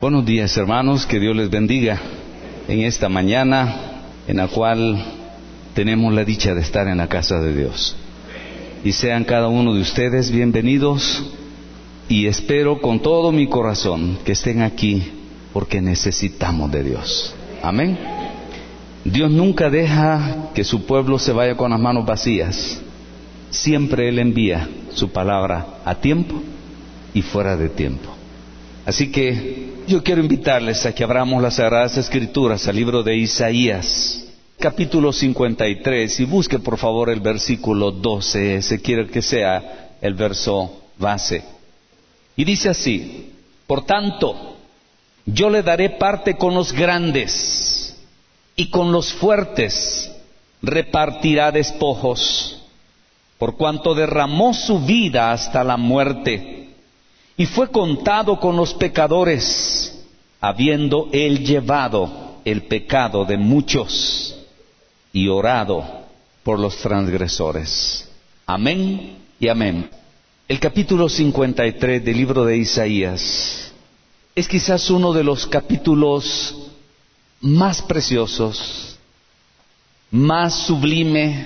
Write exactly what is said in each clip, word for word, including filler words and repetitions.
Buenos días, hermanos, que Dios les bendiga en esta mañana en la cual tenemos la dicha de estar en la casa de Dios. Y sean cada uno de ustedes bienvenidos, y espero con todo mi corazón que estén aquí porque necesitamos de Dios. Amén. Dios nunca deja que su pueblo se vaya con las manos vacías. Siempre Él envía su palabra a tiempo y fuera de tiempo. Así que yo quiero invitarles a que abramos las Sagradas Escrituras al libro de Isaías, capítulo cincuenta y tres, y busque por favor el versículo doce, ese quiero que sea el verso base. Y dice así: por tanto, yo le daré parte con los grandes, y con los fuertes repartirá despojos, por cuanto derramó su vida hasta la muerte, y fue contado con los pecadores, habiendo él llevado el pecado de muchos y orado por los transgresores. Amén y amén. El capítulo cincuenta y tres del libro de Isaías es quizás uno de los capítulos más preciosos, más sublime,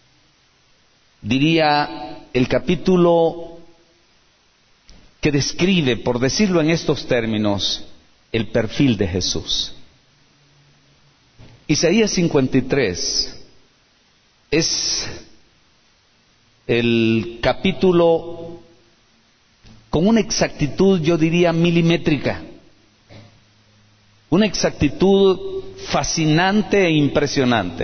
diría el capítulo que describe, por decirlo en estos términos, el perfil de Jesús. Isaías cincuenta y tres es el capítulo con una exactitud, yo diría, milimétrica, una exactitud fascinante e impresionante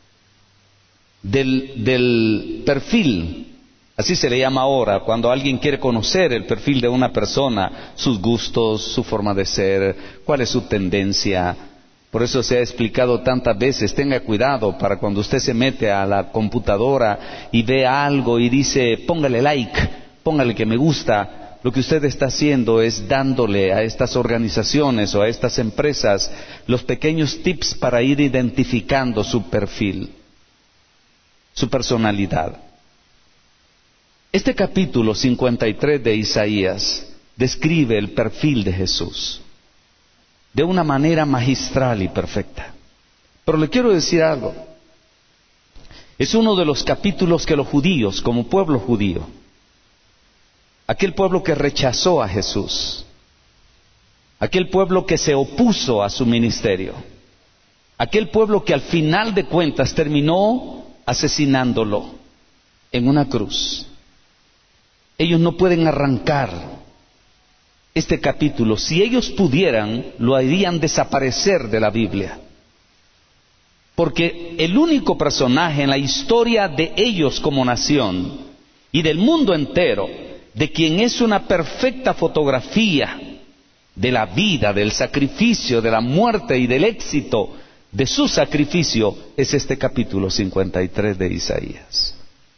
del, del perfil. Así se le llama ahora, cuando alguien quiere conocer el perfil de una persona, sus gustos, su forma de ser, cuál es su tendencia. Por eso se ha explicado tantas veces, tenga cuidado para cuando usted se mete a la computadora y ve algo y dice, póngale like, póngale que me gusta. Lo que usted está haciendo es dándole a estas organizaciones o a estas empresas los pequeños tips para ir identificando su perfil, su personalidad. Este capítulo cincuenta y tres de Isaías describe el perfil de Jesús de una manera magistral y perfecta. Pero le quiero decir algo. Es uno de los capítulos que los judíos, como pueblo judío, aquel pueblo que rechazó a Jesús, aquel pueblo que se opuso a su ministerio, aquel pueblo que al final de cuentas terminó asesinándolo en una cruz. Ellos no pueden arrancar este capítulo. Si ellos pudieran, lo harían desaparecer de la Biblia. Porque el único personaje en la historia de ellos como nación y del mundo entero, de quien es una perfecta fotografía de la vida, del sacrificio, de la muerte y del éxito de su sacrificio, es este capítulo cincuenta y tres de Isaías.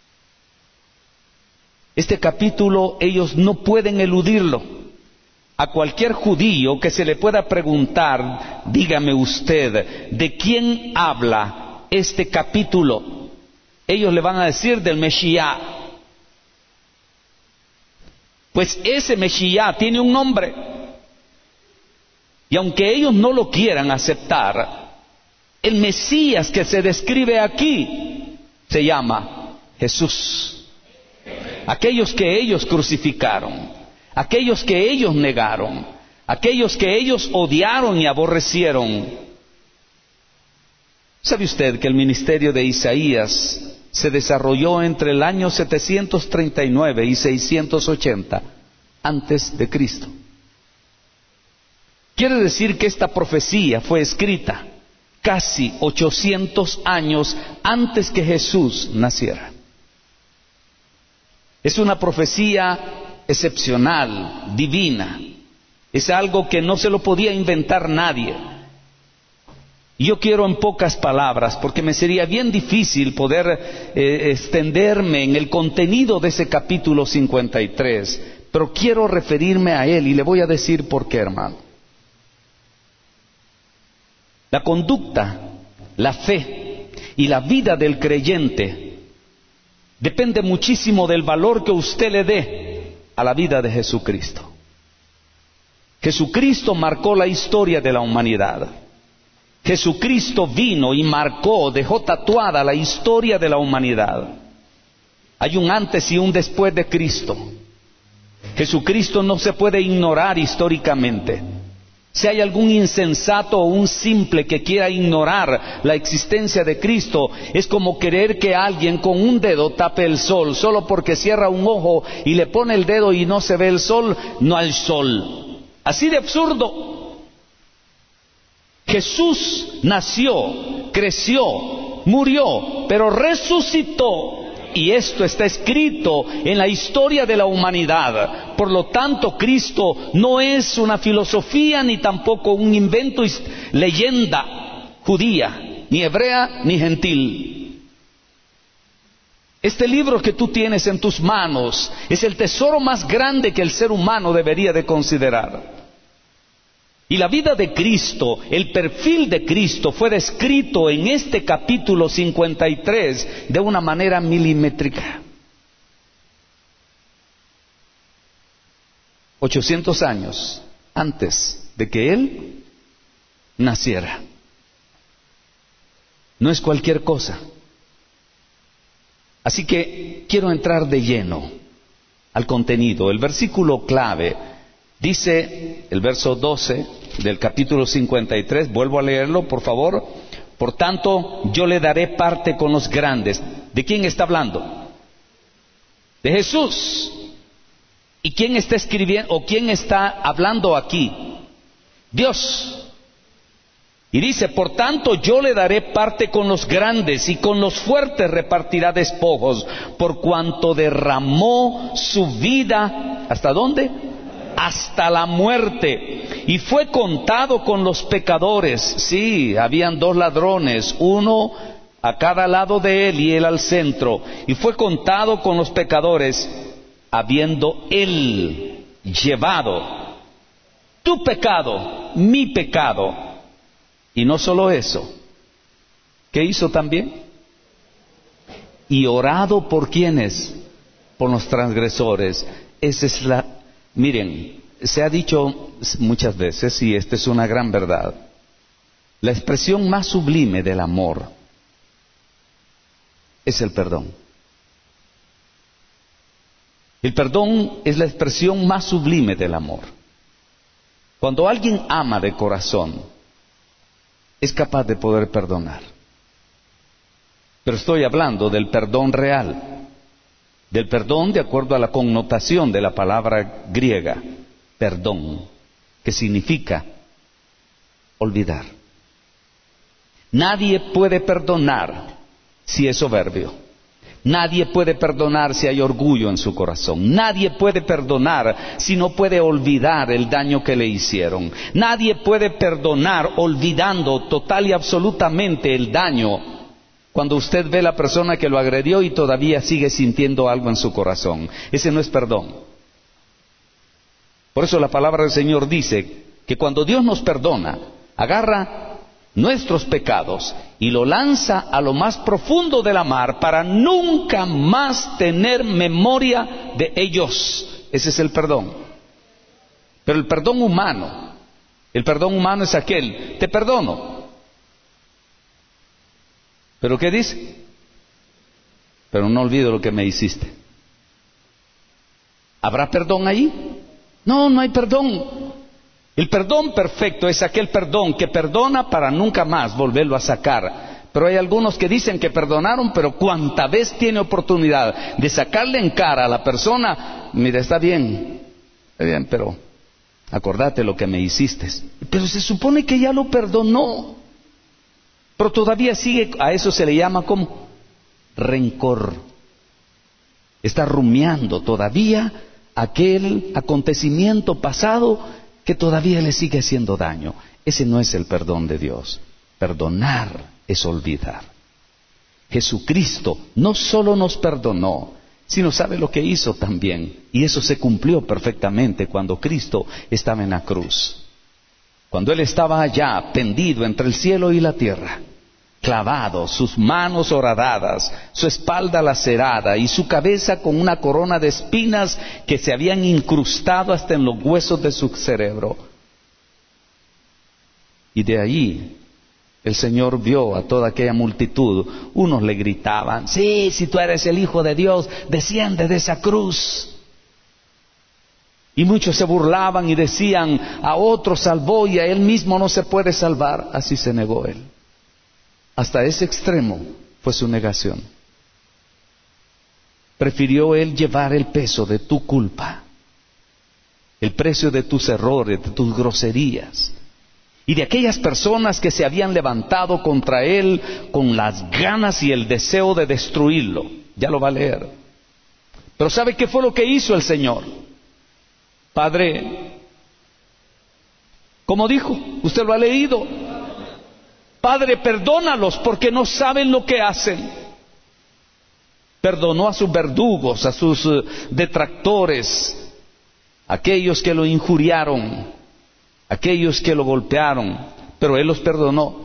Este capítulo ellos no pueden eludirlo. A cualquier judío que se le pueda preguntar, dígame usted, ¿de quién habla este capítulo? Ellos le van a decir del Mesías. Pues ese Mesías tiene un nombre. Y aunque ellos no lo quieran aceptar, el Mesías que se describe aquí se llama Jesús. Aquellos que ellos crucificaron, aquellos que ellos negaron, aquellos que ellos odiaron y aborrecieron. ¿Sabe usted que el ministerio de Isaías se desarrolló entre el año setecientos treinta y nueve y seiscientos ochenta antes de Cristo? Quiere decir que esta profecía fue escrita casi ochocientos años antes que Jesús naciera. Es una profecía excepcional, divina. Es algo que no se lo podía inventar nadie. Y yo quiero en pocas palabras, porque me sería bien difícil poder eh, extenderme en el contenido de ese capítulo cincuenta y tres, pero quiero referirme a él y le voy a decir por qué, hermano. La conducta, la fe y la vida del creyente depende muchísimo del valor que usted le dé a la vida de Jesucristo. Jesucristo marcó la historia de la humanidad. Jesucristo vino y marcó, dejó tatuada la historia de la humanidad. Hay un antes y un después de Cristo. Jesucristo no se puede ignorar históricamente. Si hay algún insensato o un simple que quiera ignorar la existencia de Cristo, es como querer que alguien con un dedo tape el sol. Solo porque cierra un ojo y le pone el dedo y no se ve el sol, no hay sol. Así de absurdo. Jesús nació, creció, murió, pero resucitó. Y esto está escrito en la historia de la humanidad. Por lo tanto, Cristo no es una filosofía ni tampoco un invento, leyenda judía, ni hebrea ni gentil. Este libro que tú tienes en tus manos es el tesoro más grande que el ser humano debería de considerar. Y la vida de Cristo, el perfil de Cristo fue descrito en este capítulo cincuenta y tres de una manera milimétrica. ochocientos años antes de que Él naciera. No es cualquier cosa. Así que quiero entrar de lleno al contenido. El versículo clave dice, el verso doce del capítulo cincuenta y tres, vuelvo a leerlo, por favor. Por tanto, yo le daré parte con los grandes. ¿De quién está hablando? De Jesús. ¿Y quién está escribiendo o quién está hablando aquí? Dios. Y dice, por tanto, yo le daré parte con los grandes y con los fuertes repartirá despojos, por cuanto derramó su vida. ¿Hasta dónde? Hasta la muerte, y fue contado con los pecadores. Sí, habían dos ladrones, uno a cada lado de él y él al centro, y fue contado con los pecadores, habiendo él llevado tu pecado, mi pecado. Y no solo eso, ¿qué hizo también? Y orado por quienes, por los transgresores. Esa es la Miren, se ha dicho muchas veces, y esta es una gran verdad, la expresión más sublime del amor es el perdón. El perdón es la expresión más sublime del amor. Cuando alguien ama de corazón, es capaz de poder perdonar. Pero estoy hablando del perdón real. Del perdón de acuerdo a la connotación de la palabra griega, perdón, que significa olvidar. Nadie puede perdonar si es soberbio. Nadie puede perdonar si hay orgullo en su corazón. Nadie puede perdonar si no puede olvidar el daño que le hicieron. Nadie puede perdonar olvidando total y absolutamente el daño. Cuando usted ve a la persona que lo agredió y todavía sigue sintiendo algo en su corazón, ese no es perdón. Por eso la palabra del Señor dice que cuando Dios nos perdona, agarra nuestros pecados y lo lanza a lo más profundo de la mar para nunca más tener memoria de ellos. Ese es el perdón. Pero el perdón humano, el perdón humano es aquel, te perdono. ¿Pero qué dice? Pero no olvido lo que me hiciste. ¿Habrá perdón ahí? No, no hay perdón. El perdón perfecto es aquel perdón que perdona para nunca más volverlo a sacar. Pero hay algunos que dicen que perdonaron, pero cuanta vez tiene oportunidad de sacarle en cara a la persona, mira, está bien, está bien, pero acordate lo que me hiciste. Pero se supone que ya lo perdonó. Pero todavía sigue, a eso se le llama como rencor. Está rumiando todavía aquel acontecimiento pasado que todavía le sigue haciendo daño. Ese no es el perdón de Dios. Perdonar es olvidar. Jesucristo no solo nos perdonó, sino sabe lo que hizo también. Y eso se cumplió perfectamente cuando Cristo estaba en la cruz. Cuando Él estaba allá, tendido entre el cielo y la tierra, clavado, sus manos horadadas, su espalda lacerada y su cabeza con una corona de espinas que se habían incrustado hasta en los huesos de su cerebro. Y de ahí el Señor vio a toda aquella multitud. Unos le gritaban: sí, si tú eres el Hijo de Dios, desciende de esa cruz. Y muchos se burlaban y decían: a otro salvó y a él mismo no se puede salvar. Así se negó él. Hasta ese extremo fue su negación. Prefirió él llevar el peso de tu culpa, el precio de tus errores, de tus groserías, y de aquellas personas que se habían levantado contra él con las ganas y el deseo de destruirlo. Ya lo va a leer. Pero ¿sabe qué fue lo que hizo el Señor? Padre, como dijo, usted lo ha leído: Padre, perdónalos porque no saben lo que hacen. Perdonó a sus verdugos, a sus uh, detractores, aquellos que lo injuriaron, aquellos que lo golpearon, pero Él los perdonó.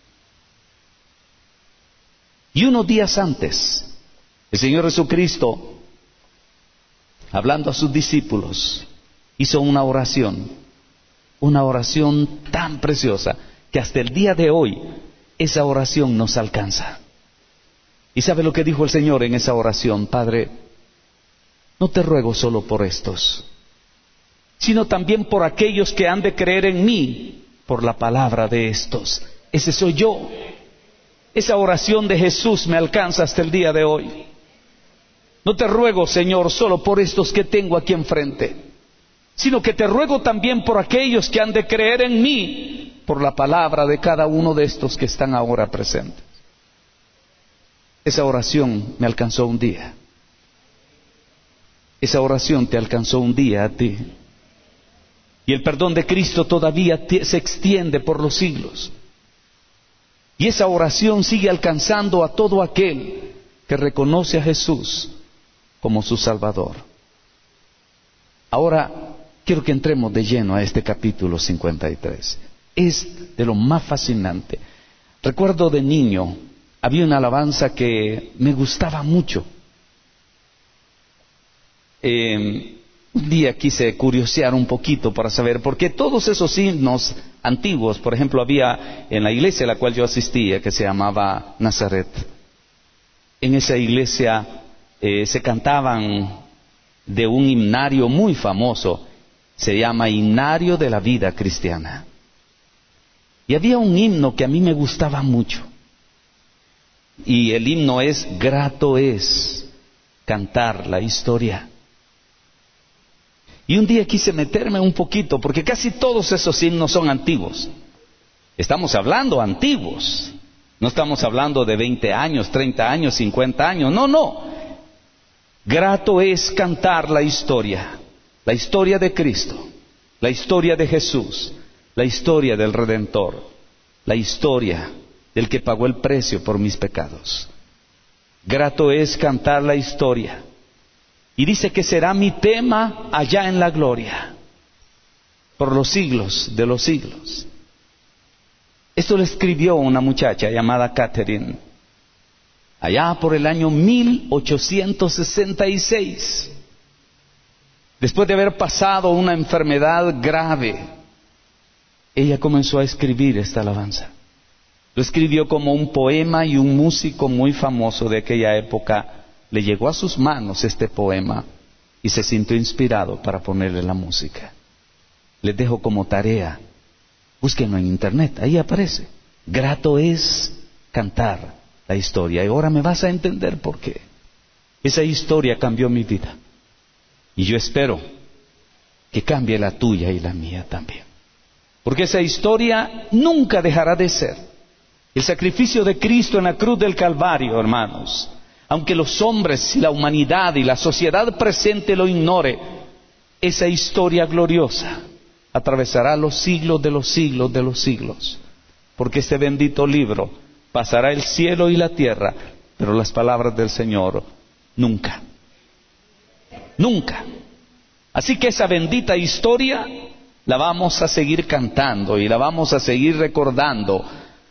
Y unos días antes, el Señor Jesucristo, hablando a sus discípulos, hizo una oración, una oración tan preciosa que hasta el día de hoy esa oración nos alcanza. ¿Y sabe lo que dijo el Señor en esa oración? Padre, no te ruego solo por estos, sino también por aquellos que han de creer en mí por la palabra de estos. Ese soy yo. Esa oración de Jesús me alcanza hasta el día de hoy. No te ruego, Señor, solo por estos que tengo aquí enfrente, sino que te ruego también por aquellos que han de creer en mí por la palabra de cada uno de estos que están ahora presentes. Esa oración me alcanzó un día. Esa oración te alcanzó un día a ti. Y el perdón de Cristo todavía te, se extiende por los siglos. Y esa oración sigue alcanzando a todo aquel que reconoce a Jesús como su Salvador. Ahora quiero que entremos de lleno a este capítulo cincuenta y tres. Es de lo más fascinante. Recuerdo de niño, había una alabanza que me gustaba mucho. Eh, un día quise curiosear un poquito para saber por qué todos esos himnos antiguos, por ejemplo, había en la iglesia a la cual yo asistía, que se llamaba Nazaret. En esa iglesia eh, se cantaban de un himnario muy famoso, se llama Himnario de la Vida Cristiana. Y había un himno que a mí me gustaba mucho. Y el himno es: grato es cantar la historia. Y un día quise meterme un poquito, porque casi todos esos himnos son antiguos. Estamos hablando antiguos. No estamos hablando de veinte años, treinta años, cincuenta años. No, no. Grato es cantar la historia. La historia de Cristo. La historia de Jesús. La historia del Redentor. La historia del que pagó el precio por mis pecados. Grato es cantar la historia. Y dice que será mi tema allá en la gloria, por los siglos de los siglos. Esto lo escribió una muchacha llamada Catherine, allá por el año mil ochocientos sesenta y seis. Después de haber pasado una enfermedad grave, ella comenzó a escribir esta alabanza. Lo escribió como un poema, y un músico muy famoso de aquella época le llegó a sus manos este poema y se sintió inspirado para ponerle la música. Les dejo como tarea, búsquenlo en internet, ahí aparece. Grato es cantar la historia. Y ahora me vas a entender por qué. Esa historia cambió mi vida. Y yo espero que cambie la tuya y la mía también. Porque esa historia nunca dejará de ser. El sacrificio de Cristo en la cruz del Calvario, hermanos, aunque los hombres y la humanidad y la sociedad presente lo ignore, esa historia gloriosa atravesará los siglos de los siglos de los siglos. Porque este bendito libro pasará el cielo y la tierra, pero las palabras del Señor nunca. Nunca. Así que esa bendita historia la vamos a seguir cantando y la vamos a seguir recordando.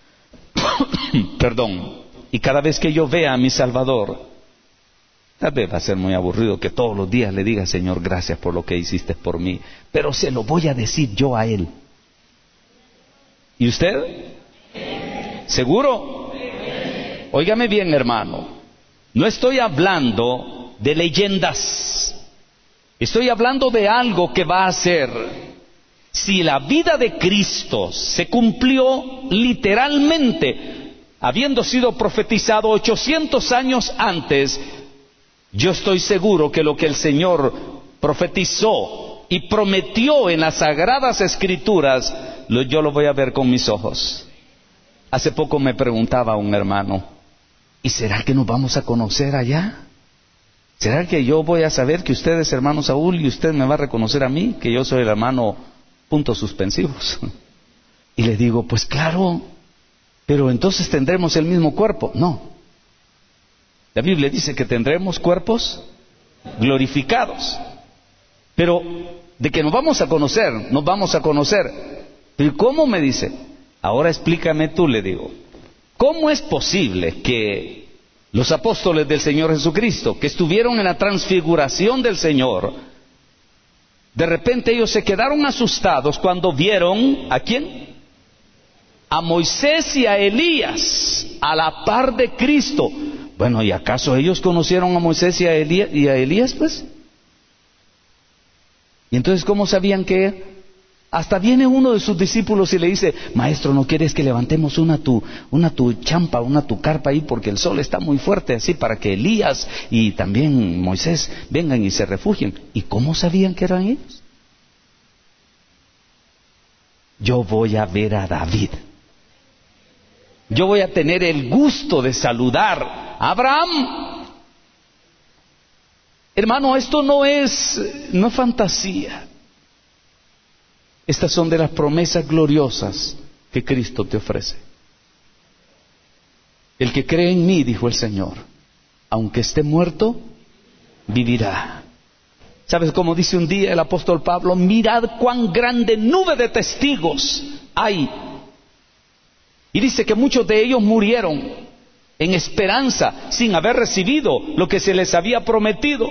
Perdón. Y cada vez que yo vea a mi Salvador, tal vez va a ser muy aburrido que todos los días le diga: Señor, gracias por lo que hiciste por mí, pero se lo voy a decir yo a Él. ¿Y usted? ¿Seguro? Óigame bien, hermano. No estoy hablando de leyendas. Estoy hablando de algo que va a ser. Si la vida de Cristo se cumplió literalmente, habiendo sido profetizado ochocientos años antes, yo estoy seguro que lo que el Señor profetizó y prometió en las Sagradas Escrituras, lo, yo lo voy a ver con mis ojos. Hace poco me preguntaba un hermano, ¿y será que nos vamos a conocer allá? ¿Será que yo voy a saber que usted es hermano Saúl y usted me va a reconocer a mí, que yo soy el hermano puntos suspensivos? Y le digo, pues claro, pero entonces tendremos el mismo cuerpo. No. La Biblia dice que tendremos cuerpos glorificados. Pero de que nos vamos a conocer, nos vamos a conocer. ¿Pero cómo? Me dice. Ahora explícame tú, le digo. ¿Cómo es posible que los apóstoles del Señor Jesucristo, que estuvieron en la transfiguración del Señor, de repente ellos se quedaron asustados cuando vieron, ¿a quién? A Moisés y a Elías, a la par de Cristo? Bueno, ¿y acaso ellos conocieron a Moisés y a Elías, y a Elías pues? Y entonces, ¿cómo sabían que? Hasta viene uno de sus discípulos y le dice, maestro, ¿no quieres que levantemos una tu, una tu champa, una tu carpa ahí? Porque el sol está muy fuerte, así para que Elías y también Moisés vengan y se refugien. ¿Y cómo sabían que eran ellos? Yo voy a ver a David. Yo voy a tener el gusto de saludar a Abraham. Hermano, esto no es, no es fantasía. Estas son de las promesas gloriosas que Cristo te ofrece. El que cree en mí, dijo el Señor, aunque esté muerto, vivirá. ¿Sabes cómo dice un día el apóstol Pablo? Mirad cuán grande nube de testigos hay. Y dice que muchos de ellos murieron en esperanza, sin haber recibido lo que se les había prometido.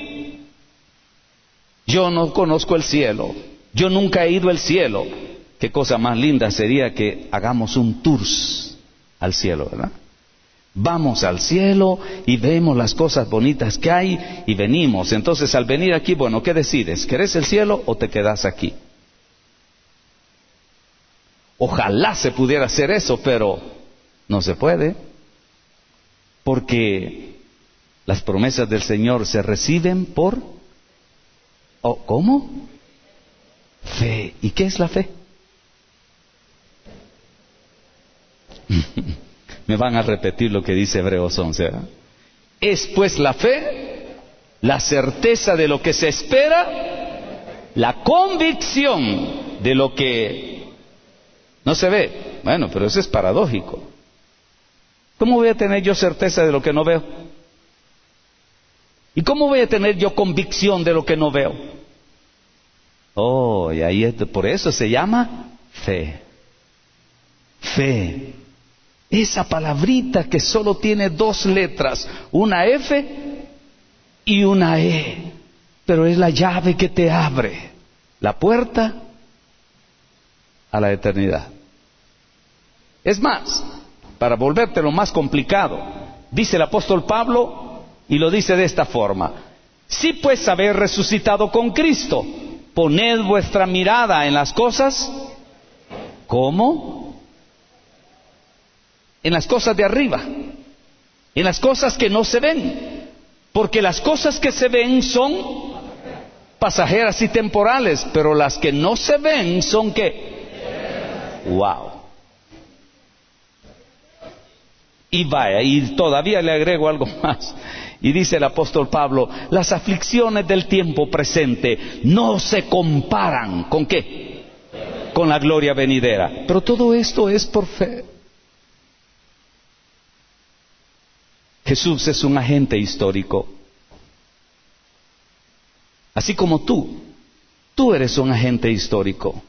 Yo no conozco el cielo. Yo nunca he ido al cielo. Qué cosa más linda sería que hagamos un tour al cielo, ¿verdad? Vamos al cielo y vemos las cosas bonitas que hay y venimos. Entonces, al venir aquí, bueno, ¿qué decides? ¿Querés el cielo o te quedás aquí? Ojalá se pudiera hacer eso, pero no se puede. Porque las promesas del Señor se reciben por... ¿Oh, cómo? Fe. ¿Y qué es la fe? Me van a repetir lo que dice Hebreos once, ¿verdad? Es pues la fe, la certeza de lo que se espera, la convicción de lo que no se ve. Bueno, pero eso es paradójico. ¿Cómo voy a tener yo certeza de lo que no veo? ¿Y cómo voy a tener yo convicción de lo que no veo? Oh, y ahí es, por eso se llama fe. Fe. Esa palabrita que solo tiene dos letras, una F y una E, pero es la llave que te abre la puerta a la eternidad. Es más, para volvértelo más complicado, dice el apóstol Pablo, y lo dice de esta forma: si pues habéis resucitado con Cristo, poned vuestra mirada en las cosas, ¿cómo? En las cosas de arriba, en las cosas que no se ven, porque las cosas que se ven son pasajeras y temporales, pero las que no se ven son ¿qué? Wow. Y vaya, y todavía le agrego algo más. Y dice el apóstol Pablo, las aflicciones del tiempo presente no se comparan ¿con qué? Con la gloria venidera. Pero todo esto es por fe. Jesús es un agente histórico. Así como tú, tú eres un agente histórico.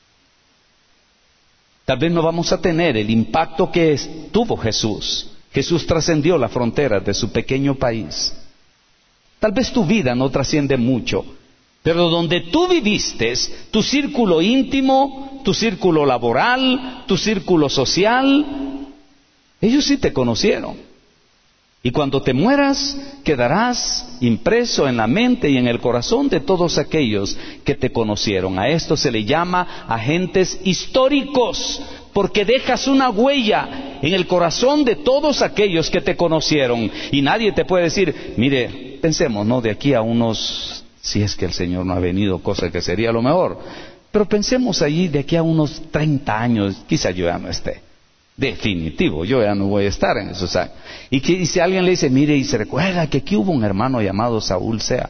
Tal vez no vamos a tener el impacto que es, tuvo Jesús. Jesús trascendió las fronteras de su pequeño país. Tal vez tu vida no trasciende mucho, Pero donde tú viviste, tu círculo íntimo, tu círculo laboral, tu círculo social, ellos sí te conocieron. Y cuando te mueras, quedarás impreso en la mente y en el corazón de todos aquellos que te conocieron. A esto se le llama agentes históricos, porque dejas una huella en el corazón de todos aquellos que te conocieron. Y nadie te puede decir, mire, pensemos, ¿no? De aquí a unos, si es que el Señor no ha venido, cosa que sería lo mejor, pero pensemos allí de aquí a unos treinta años, quizá yo ya no esté. Definitivo, yo ya no voy a estar en esos años. Y, que, y si alguien le dice, mire, y se recuerda que aquí hubo un hermano llamado Saúl Sea.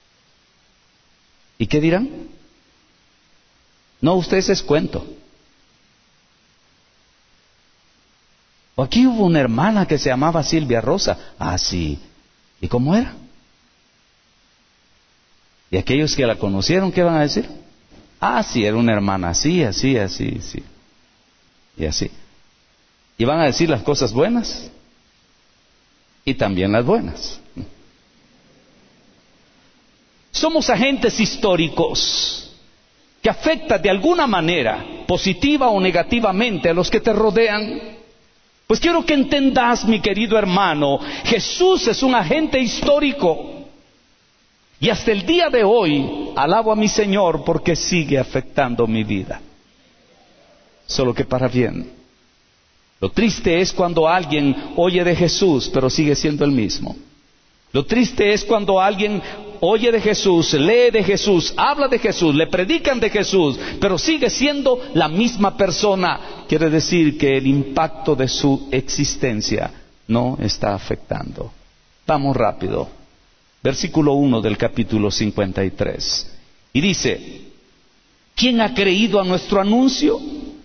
¿Y qué dirán? No, ustedes es cuento. O aquí hubo una hermana que se llamaba Silvia Rosa. Ah, sí. ¿Y cómo era? Y aquellos que la conocieron, ¿qué van a decir? Ah, sí, era una hermana así, así, así, sí. Y así. Y van a decir las cosas buenas y también las buenas. Somos agentes históricos que afectan de alguna manera, positiva o negativamente, a los que te rodean. Pues quiero que entendas, mi querido hermano, Jesús es un agente histórico. Y hasta el día de hoy alabo a mi Señor porque sigue afectando mi vida. Solo que para bien. Lo triste es cuando alguien oye de Jesús, pero sigue siendo el mismo. Lo triste es cuando alguien oye de Jesús, lee de Jesús, habla de Jesús, le predican de Jesús, pero sigue siendo la misma persona. Quiere decir que el impacto de su existencia no está afectando. Vamos rápido. Versículo uno del capítulo cincuenta y tres. Y dice, ¿quién ha creído a nuestro anuncio?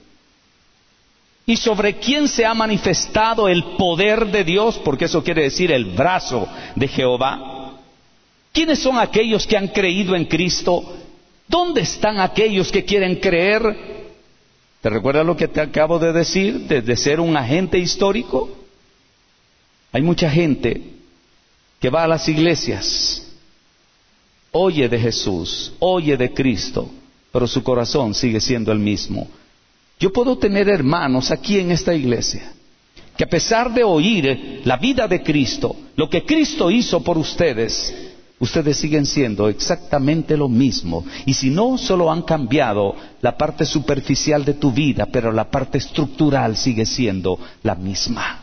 ¿Y sobre quién se ha manifestado el poder de Dios? Porque eso quiere decir el brazo de Jehová. ¿Quiénes son aquellos que han creído en Cristo? ¿Dónde están aquellos que quieren creer? ¿Te recuerdas lo que te acabo de decir, de, de ser un agente histórico? Hay mucha gente que va a las iglesias, oye de Jesús, oye de Cristo, pero su corazón sigue siendo el mismo. Yo puedo tener hermanos aquí en esta iglesia que a pesar de oír la vida de Cristo, lo que Cristo hizo por ustedes, ustedes siguen siendo exactamente lo mismo. Y si no, solo han cambiado la parte superficial de tu vida, pero la parte estructural sigue siendo la misma.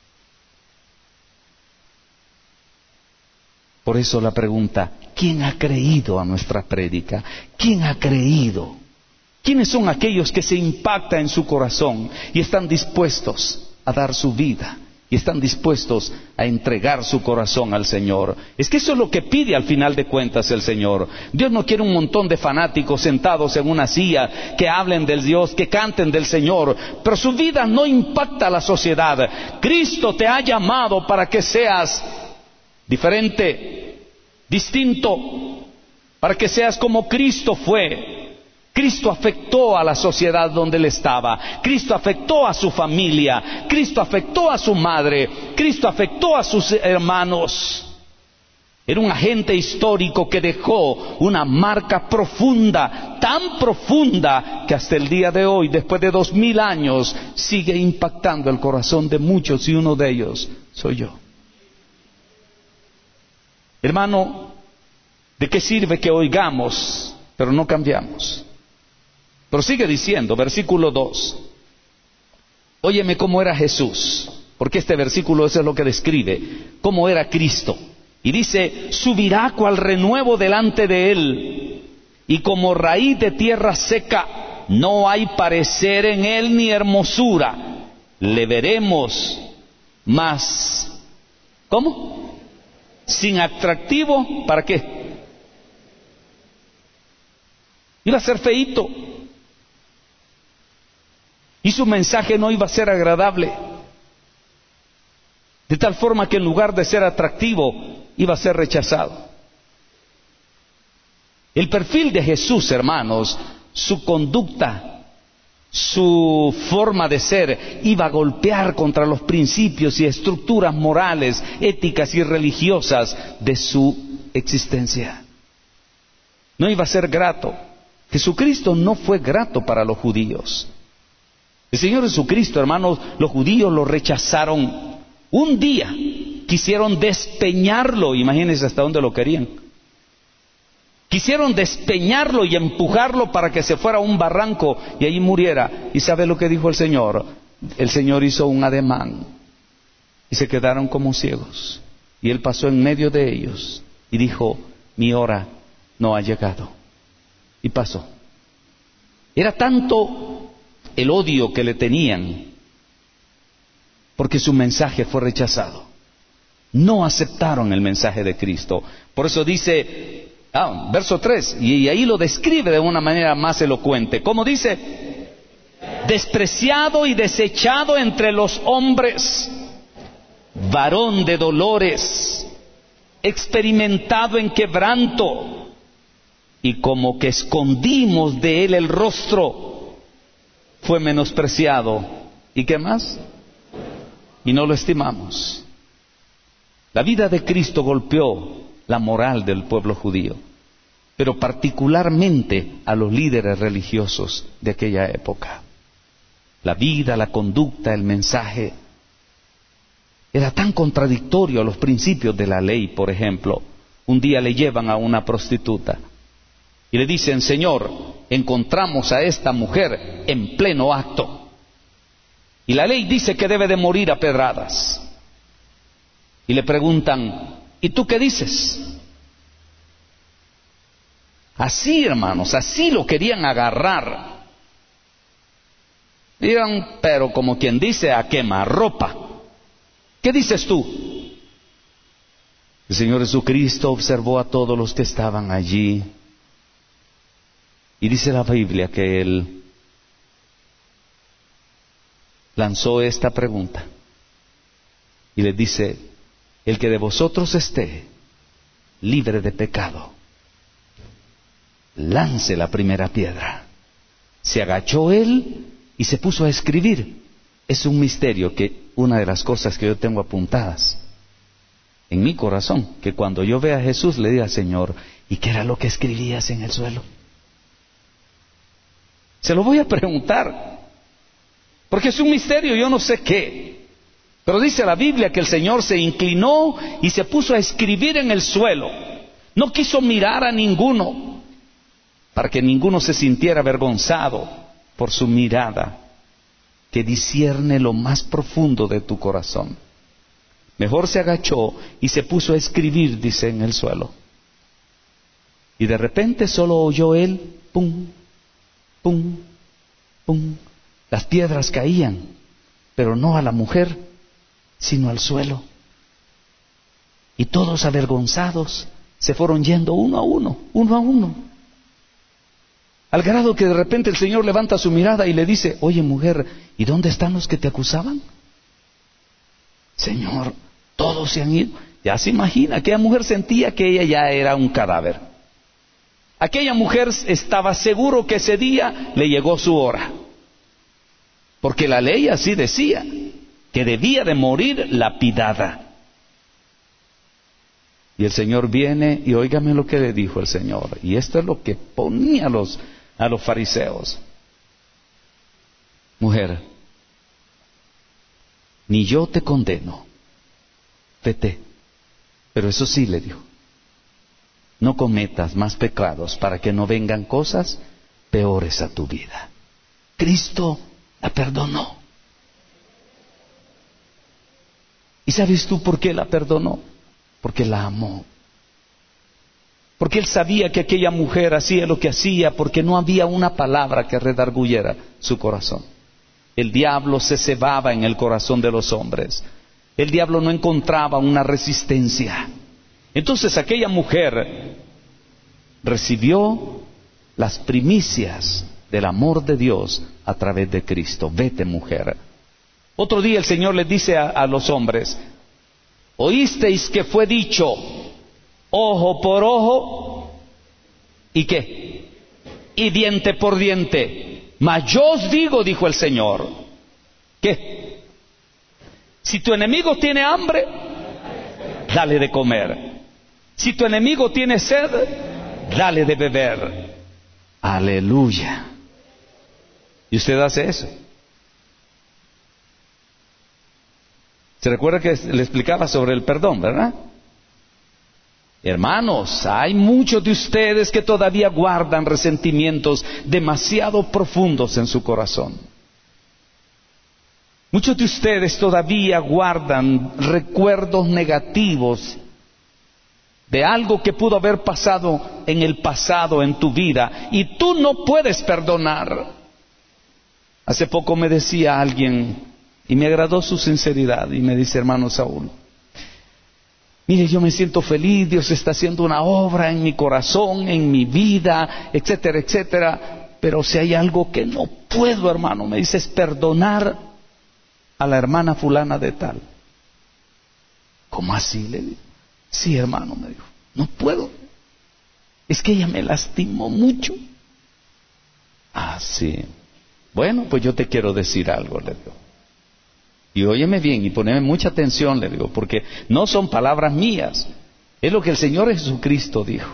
Por eso la pregunta, ¿quién ha creído a nuestra prédica? ¿Quién ha creído? ¿Quiénes son aquellos que se impacta en su corazón y están dispuestos a dar su vida y están dispuestos a entregar su corazón al Señor? Es que eso es lo que pide al final de cuentas el Señor. Dios no quiere un montón de fanáticos sentados en una silla que hablen del Dios, que canten del Señor, pero su vida no impacta a la sociedad. Cristo te ha llamado para que seas diferente, distinto, para que seas como Cristo fue. Cristo afectó a la sociedad donde él estaba. Cristo afectó a su familia. Cristo afectó a su madre. Cristo afectó a sus hermanos. Era un agente histórico que dejó una marca profunda, tan profunda que hasta el día de hoy, después de dos mil años, sigue impactando el corazón de muchos, y uno de ellos soy yo. Hermano, ¿de qué sirve que oigamos, pero no cambiamos? Pero sigue diciendo, versículo dos. Óyeme cómo era Jesús, porque este versículo eso es lo que describe, cómo era Cristo. Y dice, subirá cual renuevo delante de él, y como raíz de tierra seca, no hay parecer en él ni hermosura. Le veremos más, ¿cómo? Sin atractivo, ¿para qué? Iba a ser feíto. Y su mensaje no iba a ser agradable. De tal forma que en lugar de ser atractivo, iba a ser rechazado. El perfil de Jesús, hermanos, su conducta, su forma de ser, iba a golpear contra los principios y estructuras morales, éticas y religiosas de su existencia. no iba a ser grato. Jesucristo no fue grato para los judíos. El Señor Jesucristo, hermanos, los judíos lo rechazaron. Un día quisieron despeñarlo, imagínense hasta dónde lo querían. Quisieron despeñarlo y empujarlo para que se fuera a un barranco y allí muriera. ¿Y sabe lo que dijo el Señor? El Señor hizo un ademán y se quedaron como ciegos. Y Él pasó en medio de ellos y dijo: mi hora no ha llegado. Y pasó. Era tanto el odio que le tenían porque su mensaje fue rechazado. No aceptaron el mensaje de Cristo. Por eso dice, ah, verso tres, y ahí lo describe de una manera más elocuente. ¿Cómo dice? Despreciado y desechado entre los hombres, varón de dolores, experimentado en quebranto, y como que escondimos de él el rostro, fue menospreciado. ¿Y qué más? Y no lo estimamos. La vida de Cristo golpeó la moral del pueblo judío, pero particularmente a los líderes religiosos de aquella época. La vida, la conducta, el mensaje era tan contradictorio a los principios de la ley. Por ejemplo, un día le llevan a una prostituta y le dicen: Señor, encontramos a esta mujer en pleno acto y la ley dice que debe de morir a pedradas. Y le preguntan: ¿y tú qué dices? Así, hermanos, así lo querían agarrar. Digan, pero como quien dice, a quemarropa. ¿Qué dices tú? El Señor Jesucristo observó a todos los que estaban allí. Y dice la Biblia que Él lanzó esta pregunta. Y les dice: el que de vosotros esté libre de pecado, lance la primera piedra. Se agachó él y se puso a escribir. Es un misterio que una de las cosas que yo tengo apuntadas en mi corazón, que cuando yo vea a Jesús le diga: Señor, ¿y qué era lo que escribías en el suelo? Se lo voy a preguntar, porque es un misterio, yo no sé qué. Pero dice la Biblia que el Señor se inclinó y se puso a escribir en el suelo. No quiso mirar a ninguno, para que ninguno se sintiera avergonzado por su mirada, que discierne lo más profundo de tu corazón. Mejor se agachó y se puso a escribir, dice, en el suelo. Y de repente solo oyó él, pum, pum, pum. Las piedras caían, pero no a la mujer, sino al suelo. Y todos avergonzados se fueron yendo uno a uno, uno a uno. Al grado que de repente el Señor levanta su mirada y le dice: oye, mujer, ¿y dónde están los que te acusaban? Señor, todos se han ido. Ya se imagina, aquella mujer sentía que ella ya era un cadáver. Aquella mujer estaba seguro que ese día le llegó su hora, porque la ley así decía, que debía de morir lapidada. Y el Señor viene y óigame lo que le dijo el Señor, y esto es lo que ponía a los, a los fariseos: mujer, ni yo te condeno, vete. Pero eso sí, le dijo, no cometas más pecados para que no vengan cosas peores a tu vida. Cristo la perdonó. ¿Y sabes tú por qué la perdonó? Porque la amó. Porque Él sabía que aquella mujer hacía lo que hacía porque no había una palabra que redarguyera su corazón. El diablo se cebaba en el corazón de los hombres. El diablo no encontraba una resistencia. Entonces aquella mujer recibió las primicias del amor de Dios a través de Cristo. Vete, mujer. Otro día el Señor les dice a, a los hombres: oísteis que fue dicho ojo por ojo y qué, y diente por diente. Mas yo os digo, dijo el Señor, que si tu enemigo tiene hambre, dale de comer. Si tu enemigo tiene sed, dale de beber. Aleluya. ¿Y usted hace eso? ¿Se recuerda que le explicaba sobre el perdón, verdad? Hermanos, hay muchos de ustedes que todavía guardan resentimientos demasiado profundos en su corazón. Muchos de ustedes todavía guardan recuerdos negativos de algo que pudo haber pasado en el pasado en tu vida y tú no puedes perdonar. Hace poco me decía alguien, y me agradó su sinceridad, y me dice: hermano Saúl, mire, yo me siento feliz, Dios está haciendo una obra en mi corazón, en mi vida, etcétera, etcétera, pero si hay algo que no puedo, hermano, me dice, es perdonar a la hermana fulana de tal. ¿Cómo así? Le digo. Sí, hermano, me dijo, no puedo. Es que ella me lastimó mucho. Ah, sí. Bueno, pues yo te quiero decir algo, le digo. Y óyeme bien y poneme mucha atención, le digo, porque no son palabras mías. Es lo que el Señor Jesucristo dijo.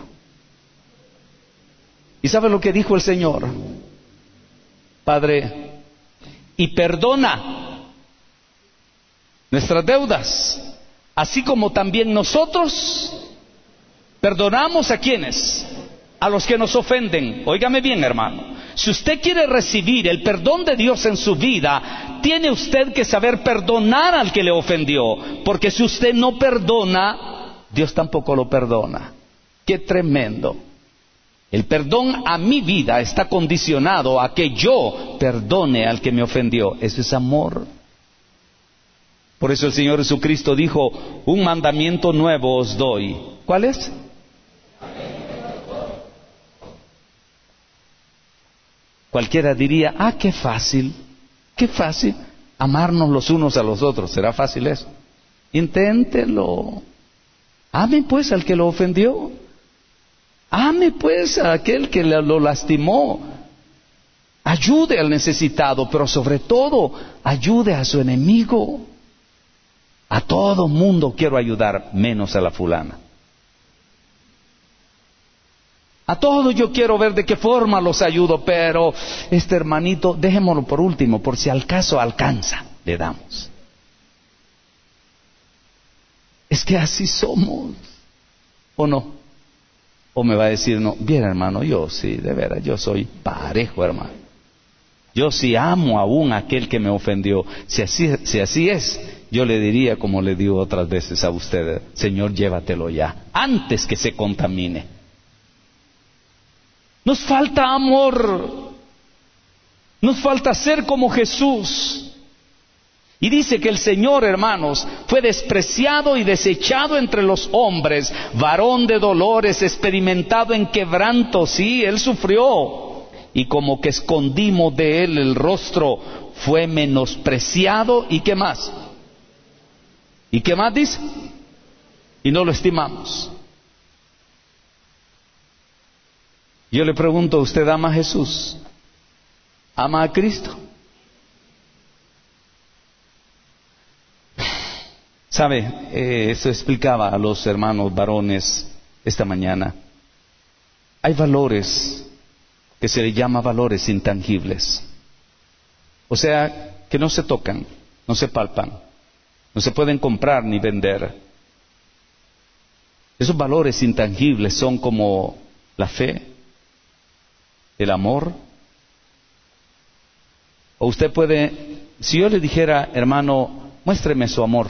¿Y sabe lo que dijo el Señor? Padre, y perdona nuestras deudas, así como también nosotros perdonamos a quienes, a los que nos ofenden. Óigame bien, hermano. Si usted quiere recibir el perdón de Dios en su vida, tiene usted que saber perdonar al que le ofendió, porque si usted no perdona, Dios tampoco lo perdona. ¡Qué tremendo! El perdón a mi vida está condicionado a que yo perdone al que me ofendió. Eso es amor. Por eso el Señor Jesucristo dijo, un mandamiento nuevo os doy. ¿Cuál es? Cualquiera diría, ah, qué fácil, qué fácil, amarnos los unos a los otros. ¿Será fácil eso? Inténtelo. Ame pues al que lo ofendió. Ame pues a aquel que lo lastimó. Ayude al necesitado, pero sobre todo, ayude a su enemigo. A todo mundo quiero ayudar, menos a la fulana. A todos yo quiero ver de qué forma los ayudo, pero este hermanito, dejémoslo por último, por si al caso alcanza, le damos. Es que así somos, ¿o no? O me va a decir, no, bien hermano, yo sí, de veras, yo soy parejo, hermano. Yo sí amo aún a aquel que me ofendió. Si así, si así es, yo le diría, como le digo otras veces a usted, Señor, llévatelo ya, antes que se contamine. Nos falta amor, nos falta ser como Jesús. Y dice que el Señor, hermanos, fue despreciado y desechado entre los hombres, varón de dolores, experimentado en quebranto. Sí, Él sufrió, y como que escondimos de Él el rostro, fue menospreciado. ¿Y qué más? ¿Y qué más dice? Y no lo estimamos. Yo le pregunto, ¿usted ama a Jesús? ¿Ama a Cristo? ¿Sabe? Eh, eso explicaba a los hermanos varones esta mañana. Hay valores que se le llama valores intangibles. O sea, que no se tocan, no se palpan, no se pueden comprar ni vender. Esos valores intangibles son como la fe, el amor. O usted puede, si yo le dijera, hermano, muéstreme su amor,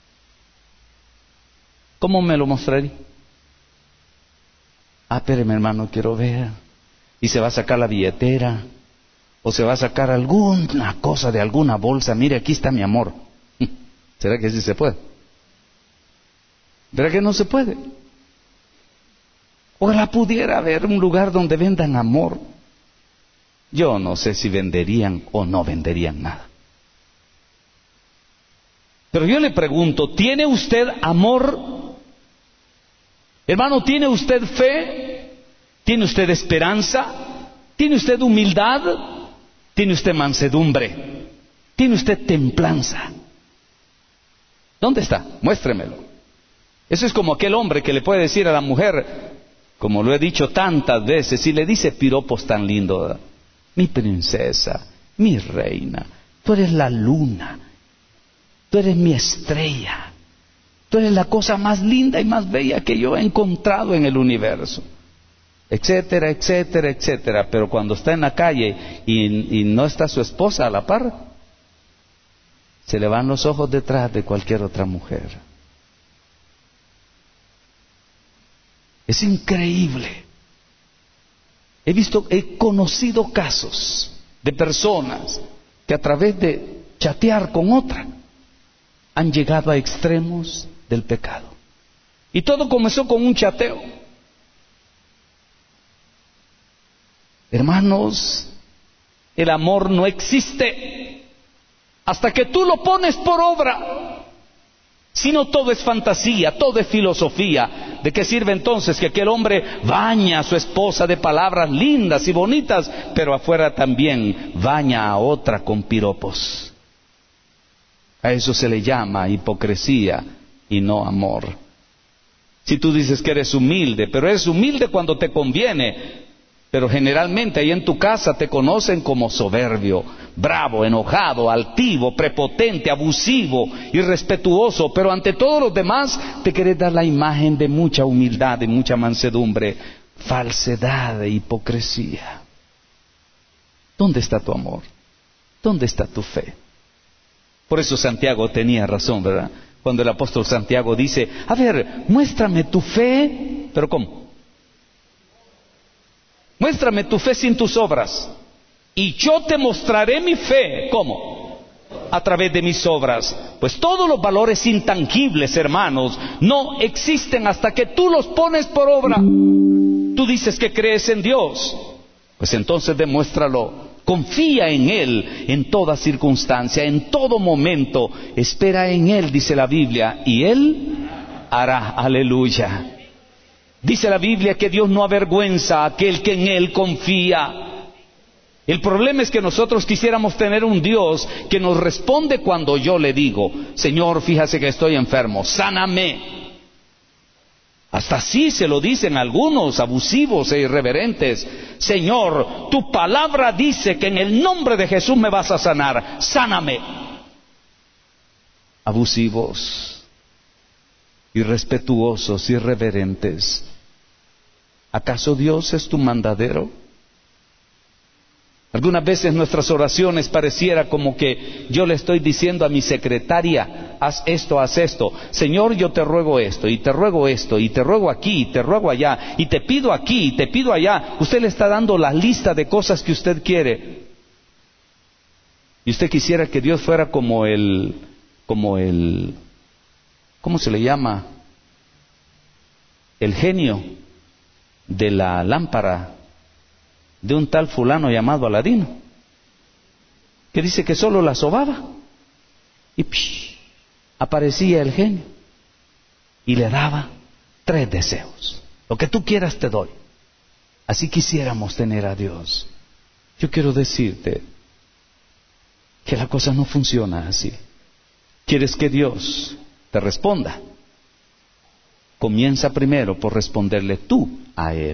¿cómo me lo mostraría? Ah, espéreme hermano, quiero ver. Y se va a sacar la billetera, o se va a sacar alguna cosa de alguna bolsa. Mire, aquí está mi amor. ¿Será que sí se puede? ¿Verdad que no se puede? Ojalá pudiera haber un lugar donde vendan amor. Yo no sé si venderían o no venderían nada. Pero yo le pregunto, ¿tiene usted amor? Hermano, ¿tiene usted fe? ¿Tiene usted esperanza? ¿Tiene usted humildad? ¿Tiene usted mansedumbre? ¿Tiene usted templanza? ¿Dónde está? Muéstremelo. Eso es como aquel hombre que le puede decir a la mujer, como lo he dicho tantas veces, y le dice piropos tan lindos, ¿verdad? Mi princesa, mi reina, tú eres la luna, tú eres mi estrella, tú eres la cosa más linda y más bella que yo he encontrado en el universo, etcétera, etcétera, etcétera. Pero cuando está en la calle y, y no está su esposa a la par, se le van los ojos detrás de cualquier otra mujer. Es increíble. He visto, he conocido casos de personas que a través de chatear con otra han llegado a extremos del pecado. Y todo comenzó con un chateo. Hermanos, el amor no existe hasta que tú lo pones por obra. Si no, todo es fantasía, todo es filosofía. ¿De qué sirve entonces que aquel hombre baña a su esposa de palabras lindas y bonitas, pero afuera también baña a otra con piropos? A eso se le llama hipocresía y no amor. Si tú dices que eres humilde, pero eres humilde cuando te conviene, pero generalmente ahí en tu casa te conocen como soberbio, bravo, enojado, altivo, prepotente, abusivo, irrespetuoso, pero ante todos los demás te querés dar la imagen de mucha humildad, de mucha mansedumbre. Falsedad e hipocresía. ¿Dónde está tu amor? ¿Dónde está tu fe? Por eso Santiago tenía razón, ¿verdad? Cuando el apóstol Santiago dice, a ver, muéstrame tu fe, pero ¿cómo? Muéstrame tu fe sin tus obras, y yo te mostraré mi fe. ¿Cómo? A través de mis obras. Pues todos los valores intangibles, hermanos, no existen hasta que tú los pones por obra. Tú dices que crees en Dios, pues entonces demuéstralo. Confía en Él en toda circunstancia, en todo momento. Espera en Él, dice la Biblia, y Él hará. Aleluya. Dice la Biblia que Dios no avergüenza a aquel que en Él confía. El problema es que nosotros quisiéramos tener un Dios que nos responde cuando yo le digo, Señor, fíjate que estoy enfermo, sáname. Hasta así se lo dicen algunos abusivos e irreverentes. Señor, tu palabra dice que en el nombre de Jesús me vas a sanar, sáname. Abusivos, irrespetuosos, irreverentes. ¿Acaso Dios es tu mandadero? Algunas veces nuestras oraciones pareciera como que yo le estoy diciendo a mi secretaria, haz esto, haz esto. Señor, yo te ruego esto, y te ruego esto, y te ruego aquí, y te ruego allá, y te pido aquí, y te pido allá. Usted le está dando la lista de cosas que usted quiere. Y usted quisiera que Dios fuera como el, como el, ¿cómo se le llama? El genio de la lámpara de un tal fulano llamado Aladino, que dice que solo la sobaba y psh, aparecía el genio y le daba tres deseos. Lo que tú quieras te doy. Así quisiéramos tener a Dios. Yo quiero decirte que la cosa no funciona así. ¿Quieres que Dios te responda? Comienza primero por responderle tú a Él.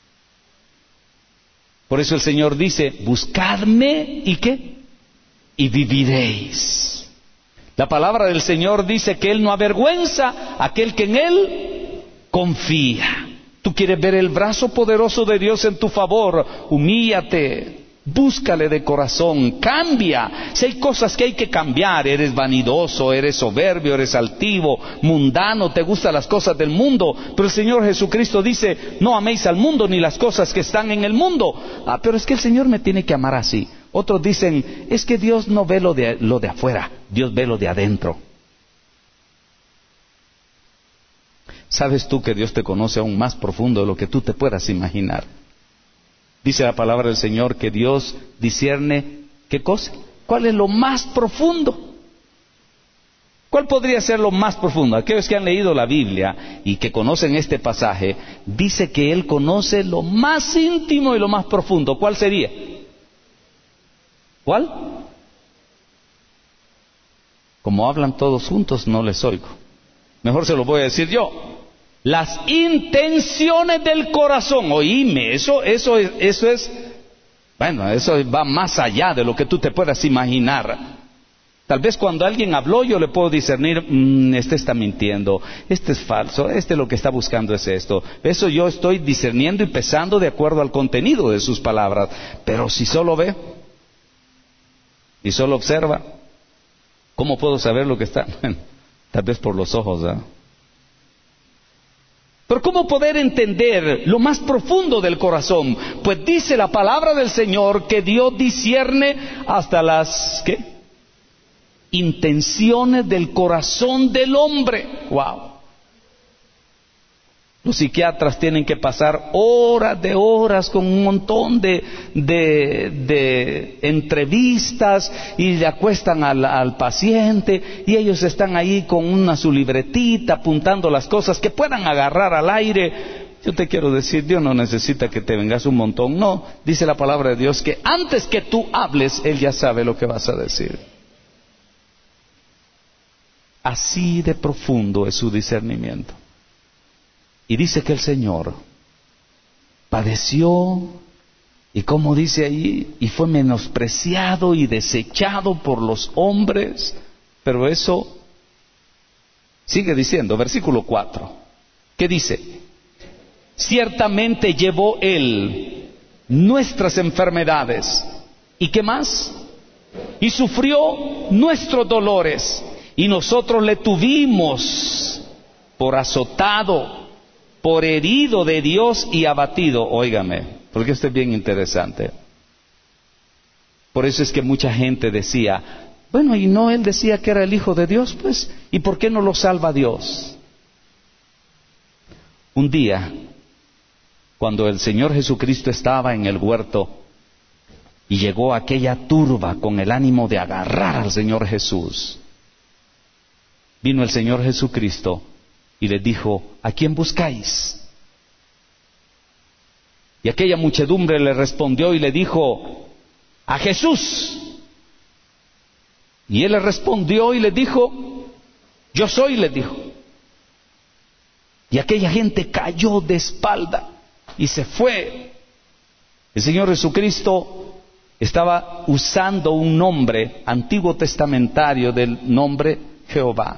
Por eso el Señor dice, buscadme y ¿qué? Y viviréis. La palabra del Señor dice que Él no avergüenza a aquel que en Él confía. Tú quieres ver el brazo poderoso de Dios en tu favor, humíllate. Búscale de corazón, cambia. Si hay cosas que hay que cambiar, eres vanidoso, eres soberbio, eres altivo, mundano, te gustan las cosas del mundo, pero el Señor Jesucristo dice, no améis al mundo ni las cosas que están en el mundo. Ah, pero es que el Señor me tiene que amar así. Otros dicen, es que Dios no ve lo de, lo de afuera, Dios ve lo de adentro. ¿Sabes tú que Dios te conoce aún más profundo de lo que tú te puedas imaginar? Dice la palabra del Señor que Dios discierne, ¿qué cosa? ¿Cuál es lo más profundo? ¿Cuál podría ser lo más profundo? Aquellos que han leído la Biblia y que conocen este pasaje, dice que Él conoce lo más íntimo y lo más profundo. ¿Cuál sería? ¿Cuál? Como hablan todos juntos, no les oigo. Mejor se lo voy a decir yo. las intenciones del corazón. Oíme, eso, eso, es, eso es, bueno, eso va más allá de lo que tú te puedas imaginar. Tal vez cuando alguien habló yo le puedo discernir, mmm, este está mintiendo, este es falso, este lo que está buscando es esto. Eso yo estoy discerniendo y pesando de acuerdo al contenido de sus palabras. Pero si solo ve y solo observa, ¿cómo puedo saber lo que está? Bueno, tal vez por los ojos, ¿verdad? Pero ¿cómo poder entender lo más profundo del corazón? Pues dice la palabra del Señor que Dios discierne hasta las, ¿qué? Intenciones del corazón del hombre. Wow. Los psiquiatras tienen que pasar horas de horas con un montón de, de, de entrevistas y le acuestan al, al paciente y ellos están ahí con una su libretita apuntando las cosas que puedan agarrar al aire. Yo te quiero decir, Dios no necesita que te vengas un montón. No, dice la palabra de Dios que antes que tú hables, Él ya sabe lo que vas a decir. Así de profundo es su discernimiento. Y dice que el Señor padeció, y como dice ahí, y fue menospreciado y desechado por los hombres. Pero eso sigue diciendo, versículo cuatro, ¿qué dice? Ciertamente llevó Él nuestras enfermedades. ¿Y qué más? Y sufrió nuestros dolores. Y nosotros le tuvimos por azotado, por herido de Dios y abatido. Óigame, porque esto es bien interesante. Por eso es que mucha gente decía, bueno, y no él decía que era el Hijo de Dios, pues, ¿y por qué no lo salva Dios? Un día, cuando el Señor Jesucristo estaba en el huerto y llegó aquella turba con el ánimo de agarrar al Señor Jesús, vino el Señor Jesucristo y les dijo, ¿a quién buscáis? Y aquella muchedumbre le respondió y le dijo, a Jesús. Y él le respondió y le dijo, yo soy, le dijo. Y aquella gente cayó de espalda y se fue. El Señor Jesucristo estaba usando un nombre antiguo testamentario del nombre Jehová,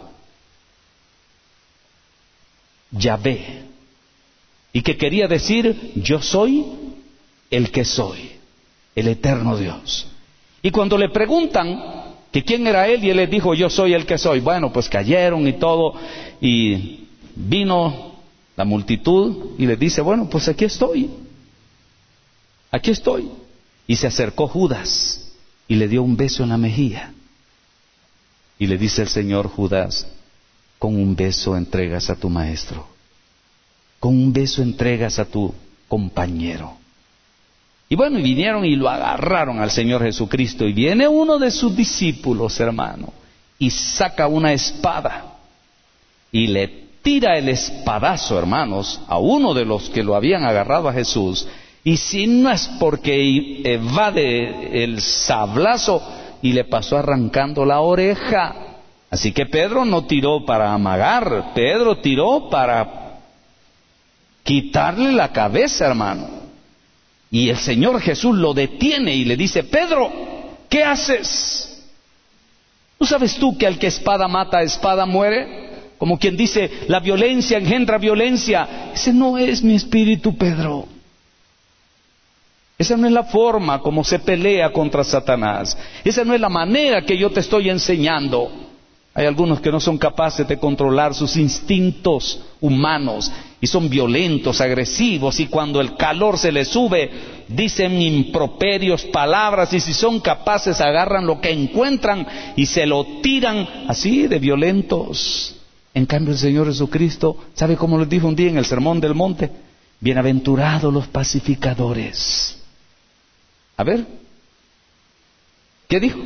Yahvé, y que quería decir, yo soy el que soy, el eterno Dios. Y cuando le preguntan que quién era él, y él les dijo, yo soy el que soy, bueno, pues cayeron y todo, y vino la multitud y le dice, bueno, pues aquí estoy, aquí estoy. Y se acercó Judas y le dio un beso en la mejilla. Y le dice el Señor, Judas, con un beso entregas a tu maestro, con un beso entregas a tu compañero. Y bueno, y vinieron y lo agarraron al Señor Jesucristo, y viene uno de sus discípulos, hermano, y saca una espada y le tira el espadazo, hermanos, a uno de los que lo habían agarrado a Jesús. Y si no es porque evade el sablazo, y le pasó arrancando la oreja. Así que Pedro no tiró para amagar, Pedro tiró para quitarle la cabeza, hermano. Y el Señor Jesús lo detiene y le dice, Pedro, ¿qué haces? ¿No sabes tú que al que espada mata, espada muere? Como quien dice, la violencia engendra violencia. Ese no es mi espíritu, Pedro. Esa no es la forma como se pelea contra Satanás. Esa no es la manera que yo te estoy enseñando. Hay algunos que no son capaces de controlar sus instintos humanos y son violentos, agresivos, y cuando el calor se les sube dicen improperios, palabras, y si son capaces agarran lo que encuentran y se lo tiran así de violentos. En cambio el Señor Jesucristo, ¿sabe cómo les dijo un día en el Sermón del Monte? Bienaventurados los pacificadores. A ver, ¿qué dijo?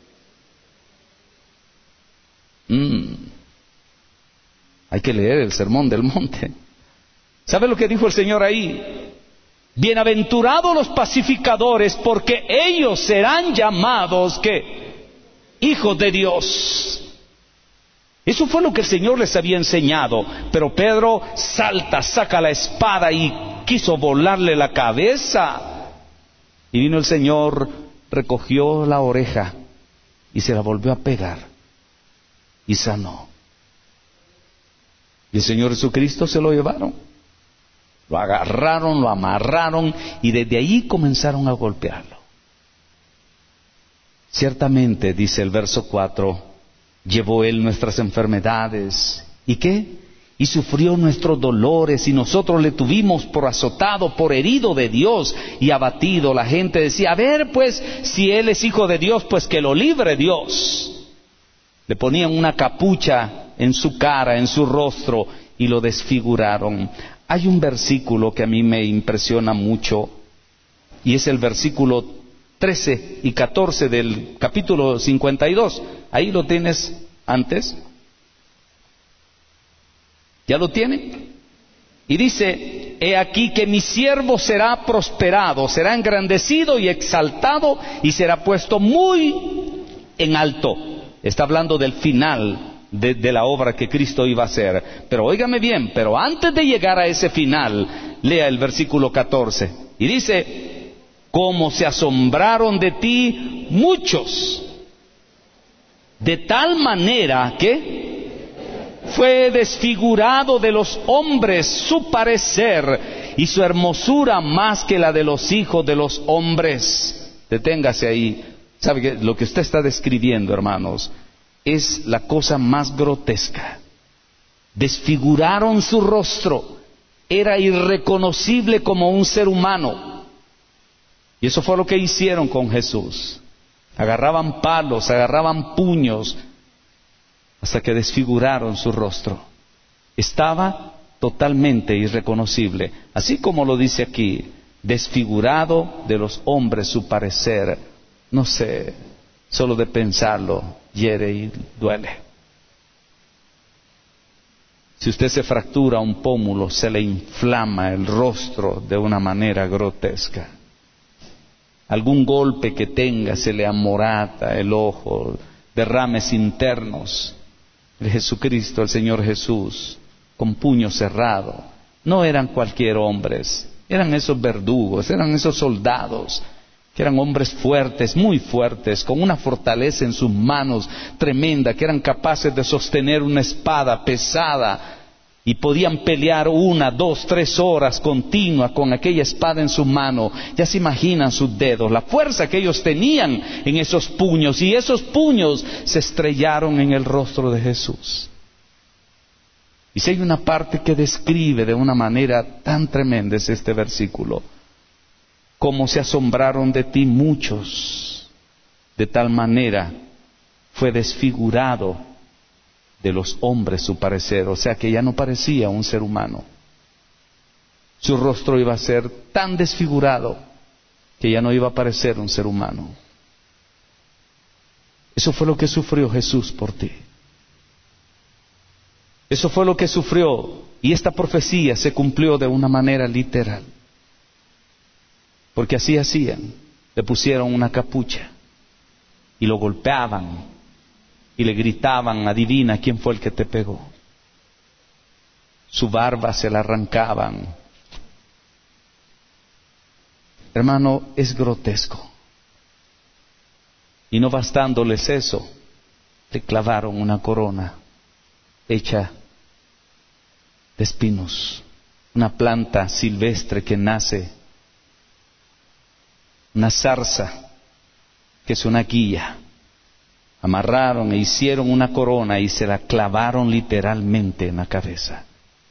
Mm, hay que leer el Sermón del Monte. ¿Sabe lo que dijo el Señor ahí? Bienaventurados los pacificadores, porque ellos serán llamados, ¿qué? Hijos de Dios. Eso fue lo que el Señor les había enseñado. Pero Pedro salta, saca la espada y quiso volarle la cabeza. Y vino el Señor, recogió la oreja y se la volvió a pegar y sanó. Y el Señor Jesucristo se lo llevaron, lo agarraron, lo amarraron y desde ahí comenzaron a golpearlo. Ciertamente, dice el verso cuatro, llevó Él nuestras enfermedades. ¿Y qué? Y sufrió nuestros dolores, y nosotros le tuvimos por azotado, por herido de Dios y abatido. La gente decía, a ver pues, si Él es hijo de Dios, pues que lo libre Dios. Le ponían una capucha en su cara, en su rostro, y lo desfiguraron. Hay un versículo que a mí me impresiona mucho, y es el versículo trece y catorce del capítulo cincuenta y dos. Ahí lo tienes antes. ¿Ya lo tiene? Y dice, he aquí que mi siervo será prosperado, será engrandecido y exaltado, y será puesto muy en alto. Está hablando del final de, de la obra que Cristo iba a hacer. Pero óigame bien, pero antes de llegar a ese final, lea el versículo catorce. Y dice, como se asombraron de ti muchos, de tal manera que fue desfigurado de los hombres su parecer, y su hermosura más que la de los hijos de los hombres. Deténgase ahí. ¿Sabe que lo que usted está describiendo, hermanos, es la cosa más grotesca? Desfiguraron su rostro, era irreconocible como un ser humano. Y eso fue lo que hicieron con Jesús. Agarraban palos, agarraban puños, hasta que desfiguraron su rostro. Estaba totalmente irreconocible, así como lo dice aquí, desfigurado de los hombres su parecer. No sé, solo de pensarlo hiere y duele. Si usted se fractura un pómulo, se le inflama el rostro de una manera grotesca. Algún golpe que tenga, se le amorata el ojo, derrames internos. El Jesucristo, el Señor Jesús, con puño cerrado, no eran cualquier hombres, eran esos verdugos, eran esos soldados, que eran hombres fuertes, muy fuertes, con una fortaleza en sus manos tremenda, que eran capaces de sostener una espada pesada, y podían pelear una, dos, tres horas continua con aquella espada en su mano. Ya se imaginan sus dedos, la fuerza que ellos tenían en esos puños, y esos puños se estrellaron en el rostro de Jesús. Y si hay una parte que describe de una manera tan tremenda, es este versículo: como se asombraron de ti muchos, de tal manera fue desfigurado de los hombres su parecer. O sea que ya no parecía un ser humano. Su rostro iba a ser tan desfigurado que ya no iba a parecer un ser humano. Eso fue lo que sufrió Jesús por ti. Eso fue lo que sufrió, y esta profecía se cumplió de una manera literal. Porque así hacían, le pusieron una capucha y lo golpeaban y le gritaban, adivina quién fue el que te pegó. Su barba se la arrancaban. Hermano, es grotesco. Y no bastándoles eso, le clavaron una corona hecha de espinos, una planta silvestre que nace, una zarza que es una guía. Amarraron e hicieron una corona y se la clavaron literalmente en la cabeza.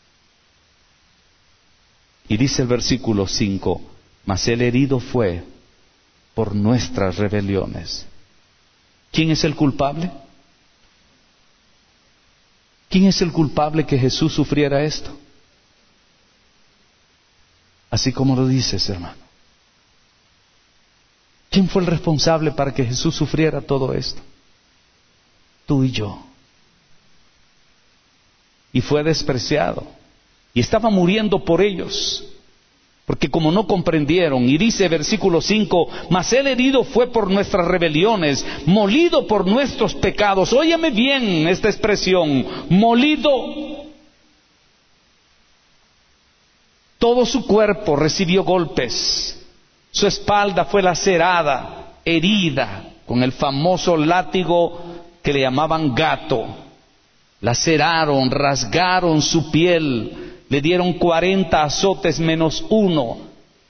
Y dice el versículo cinco, mas el herido fue por nuestras rebeliones. ¿Quién es el culpable? ¿Quién es el culpable que Jesús sufriera esto? Así como lo dices, hermano. ¿Quién fue el responsable para que Jesús sufriera todo esto? Tú y yo. Y fue despreciado. Y estaba muriendo por ellos. porque como no comprendieron, y dice versículo cinco, mas él herido fue por nuestras rebeliones, molido por nuestros pecados. Óyeme bien esta expresión, molido. Todo su cuerpo recibió golpes, su espalda fue lacerada, herida, con el famoso látigo que le llamaban gato. Laceraron, rasgaron su piel, le dieron cuarenta azotes menos uno,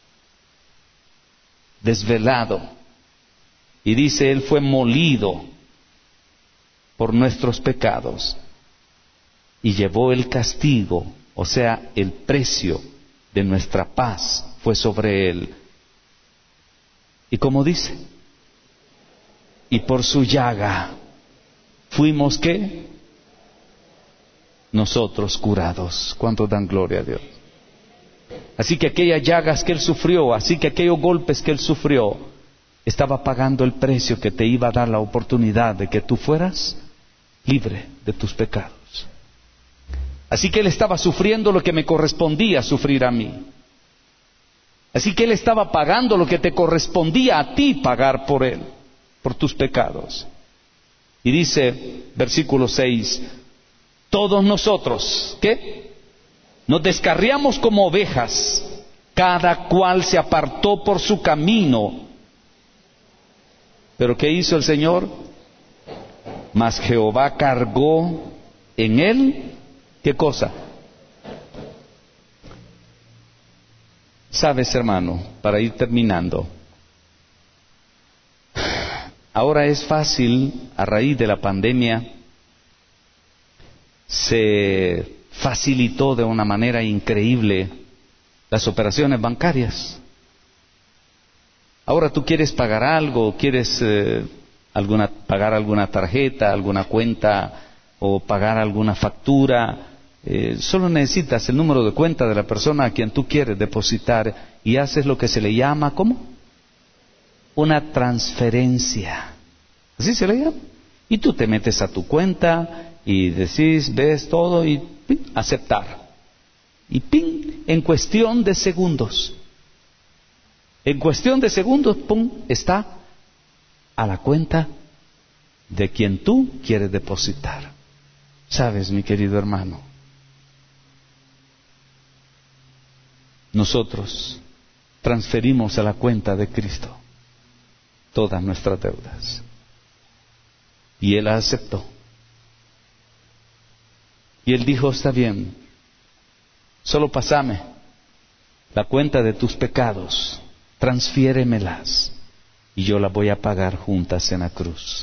desvelado. Y dice, él fue molido por nuestros pecados y llevó el castigo, o sea, el precio de nuestra paz fue sobre él. Y como dice, y por su llaga fuimos ¿qué? Nosotros curados. ¿Cuántos dan gloria a Dios? Así que aquellas llagas que él sufrió, así que aquellos golpes que él sufrió, estaba pagando el precio que te iba a dar la oportunidad de que tú fueras libre de tus pecados. Así que él estaba sufriendo lo que me correspondía sufrir a mí. Así que él estaba pagando lo que te correspondía a ti pagar por él, por tus pecados. Y dice, versículo seis, todos nosotros, ¿qué? Nos descarriamos como ovejas, cada cual se apartó por su camino. ¿Pero qué hizo el Señor? Mas Jehová cargó en él, ¿qué cosa? Sabes, hermano, para ir terminando, ahora es fácil, a raíz de la pandemia, se facilitó de una manera increíble las operaciones bancarias. Ahora tú quieres pagar algo, quieres eh, alguna, pagar alguna tarjeta, alguna cuenta o pagar alguna factura, eh, solo necesitas el número de cuenta de la persona a quien tú quieres depositar y haces lo que se le llama, ¿cómo? Una transferencia. Así se le llama. Y tú te metes a tu cuenta y decís, ves todo y ¡pin! Aceptar. Y ¡pin! En cuestión de segundos. En cuestión de segundos, ¡pum! Está a la cuenta de quien tú quieres depositar. Sabes, mi querido hermano, nosotros transferimos a la cuenta de Cristo todas nuestras deudas. Y Él la aceptó. Y Él dijo, está bien, solo pásame la cuenta de tus pecados, transfiéremelas, y yo las voy a pagar juntas en la cruz.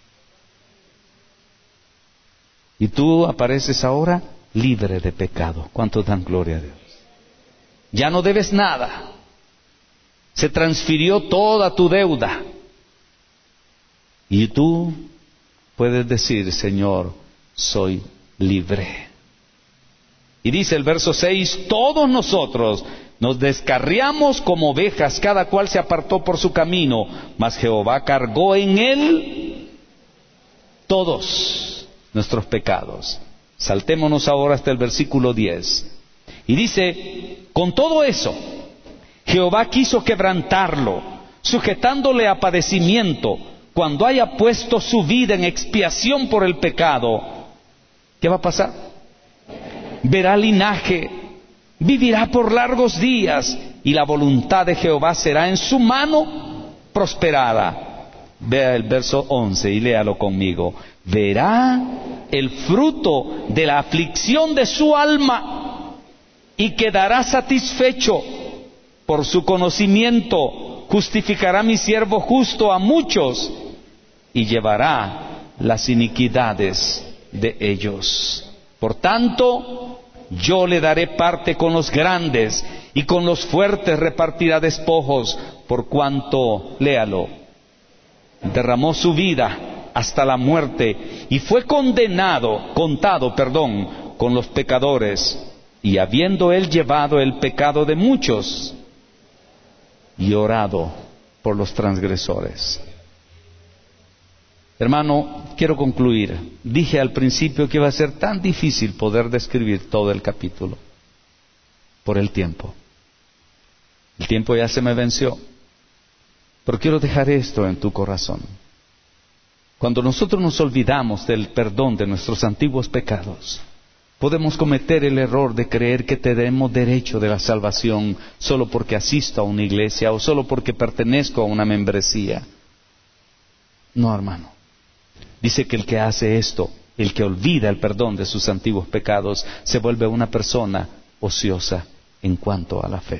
Y tú apareces ahora libre de pecado. ¿Cuántos dan gloria a Dios? Ya no debes nada. Se transfirió toda tu deuda. Y tú puedes decir, Señor, soy libre. Y dice el verso seis, todos nosotros nos descarriamos como ovejas, cada cual se apartó por su camino, mas Jehová cargó en él todos nuestros pecados. Saltémonos ahora hasta el versículo diez. Y dice, con todo eso, Jehová quiso quebrantarlo, sujetándole a padecimiento, cuando haya puesto su vida en expiación por el pecado. ¿Qué va a pasar? Verá linaje, vivirá por largos días, y la voluntad de Jehová será en su mano prosperada. Vea el verso once y léalo conmigo. Verá el fruto de la aflicción de su alma y quedará satisfecho. Por su conocimiento justificará mi siervo justo a muchos y llevará las iniquidades de ellos. Por tanto, yo le daré parte con los grandes y con los fuertes repartirá despojos, por cuanto, léalo, derramó su vida hasta la muerte y fue condenado, contado, perdón, con los pecadores, y habiendo él llevado el pecado de muchos y orado por los transgresores. Hermano, quiero concluir. Dije al principio que iba a ser tan difícil poder describir todo el capítulo por el tiempo. El tiempo ya se me venció. Pero quiero dejar esto en tu corazón. Cuando nosotros nos olvidamos del perdón de nuestros antiguos pecados, podemos cometer el error de creer que tenemos derecho de la salvación solo porque asisto a una iglesia o solo porque pertenezco a una membresía. No, hermano. Dice que el que hace esto, el que olvida el perdón de sus antiguos pecados, se vuelve una persona ociosa en cuanto a la fe.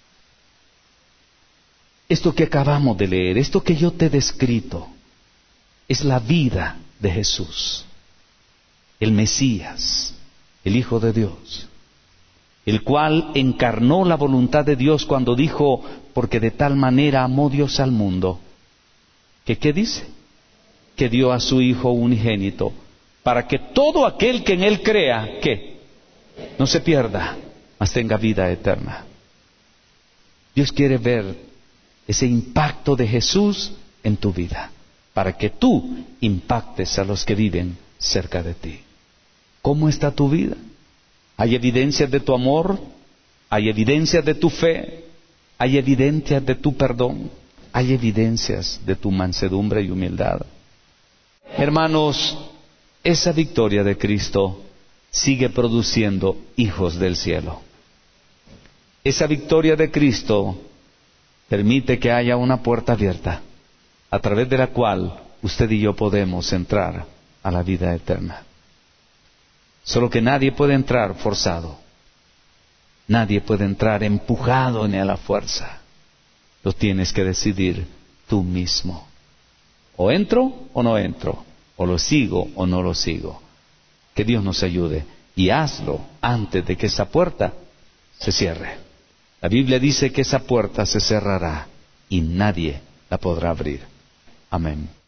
Esto que acabamos de leer, esto que yo te he descrito, es la vida de Jesús, el Mesías, el Hijo de Dios, el cual encarnó la voluntad de Dios cuando dijo, porque de tal manera amó Dios al mundo, que ¿qué dice? Que dio a su Hijo unigénito, para que todo aquel que en Él crea, ¿qué? No se pierda, mas tenga vida eterna. Dios quiere ver ese impacto de Jesús en tu vida, para que tú impactes a los que viven cerca de ti. ¿Cómo está tu vida? ¿Hay evidencias de tu amor? ¿Hay evidencias de tu fe? ¿Hay evidencias de tu perdón? ¿Hay evidencias de tu mansedumbre y humildad? Hermanos, esa victoria de Cristo sigue produciendo hijos del cielo. Esa victoria de Cristo permite que haya una puerta abierta, a través de la cual usted y yo podemos entrar a la vida eterna. Solo que nadie puede entrar forzado. Nadie puede entrar empujado ni a la fuerza. Lo tienes que decidir tú mismo. O entro o no entro. O lo sigo o no lo sigo. Que Dios nos ayude. Y hazlo antes de que esa puerta se cierre. La Biblia dice que esa puerta se cerrará y nadie la podrá abrir. Amén.